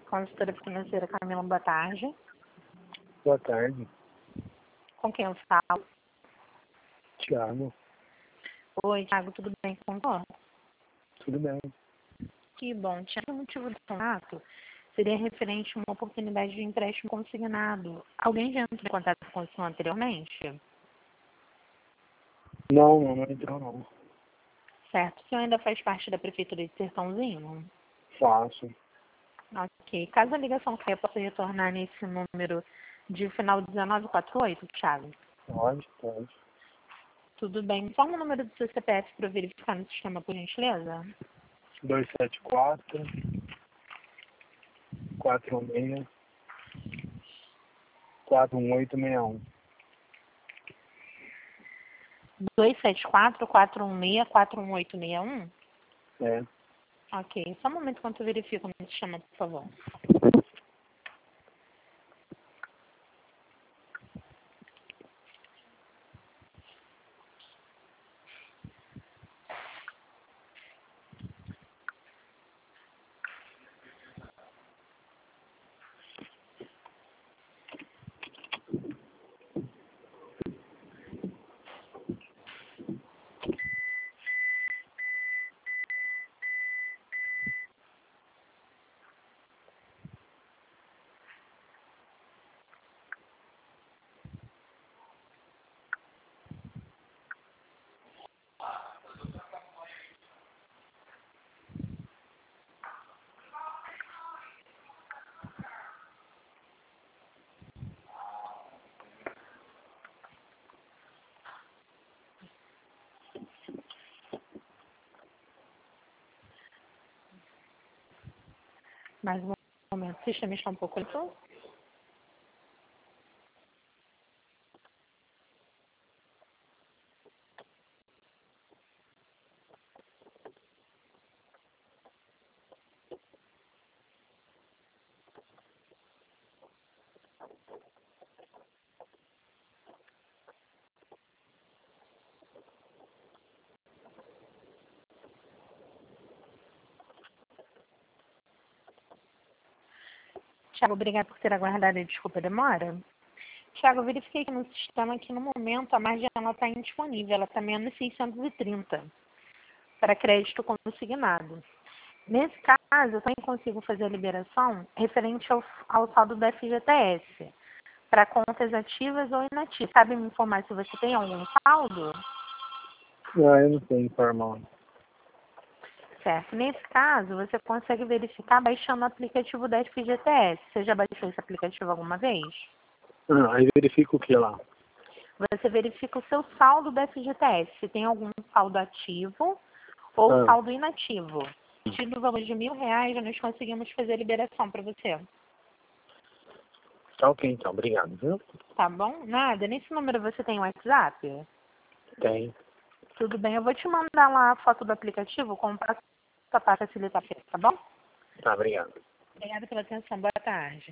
Consultora financeira Camila, boa tarde. Boa tarde, Com quem eu falo? Thiago. Oi, Thiago, tudo bem com você? Tudo bem? Que bom. Thiago, o motivo do contato seria referente a uma oportunidade de empréstimo consignado. Alguém já entrou em contato com o senhor anteriormente? Não entrou não. Certo. O senhor ainda faz parte da Prefeitura de Sertãozinho? Faço. Ok. Caso a ligação caia, posso retornar nesse número de final 1948, Thiago? Pode. Tudo bem. Informa o número do seu CPF para eu verificar no sistema, por gentileza. 274 46 41861. 274-416-41861? É. Ok. Só um momento enquanto eu verifico no sistema, por favor. Mais um momento. O sistema está um pouco lento. Tiago, obrigado por ter aguardado e desculpa a demora. Tiago, eu verifiquei aqui no sistema que no momento a margem está indisponível, ela está menos 630 para crédito consignado. Nesse caso, eu também consigo fazer a liberação referente ao saldo do FGTS, para contas ativas ou inativas. Sabe me informar se você tem algum saldo? Eu não tenho informal. Certo. Nesse caso, você consegue verificar baixando o aplicativo da FGTS. Você já baixou esse aplicativo alguma vez? Aí verifica o que lá? Você verifica o seu saldo do FGTS, se tem algum saldo ativo ou saldo inativo. A partir do valor de R$ 1.000, nós conseguimos fazer a liberação para você. Tá ok então, obrigado, viu? Tá bom? Nada. Nesse número você tem o WhatsApp? Tem. Tudo bem. Eu vou te mandar lá a foto do aplicativo com passo a passo para facilitar, tá bom? Tá, obrigado. Obrigada pela atenção. Boa tarde.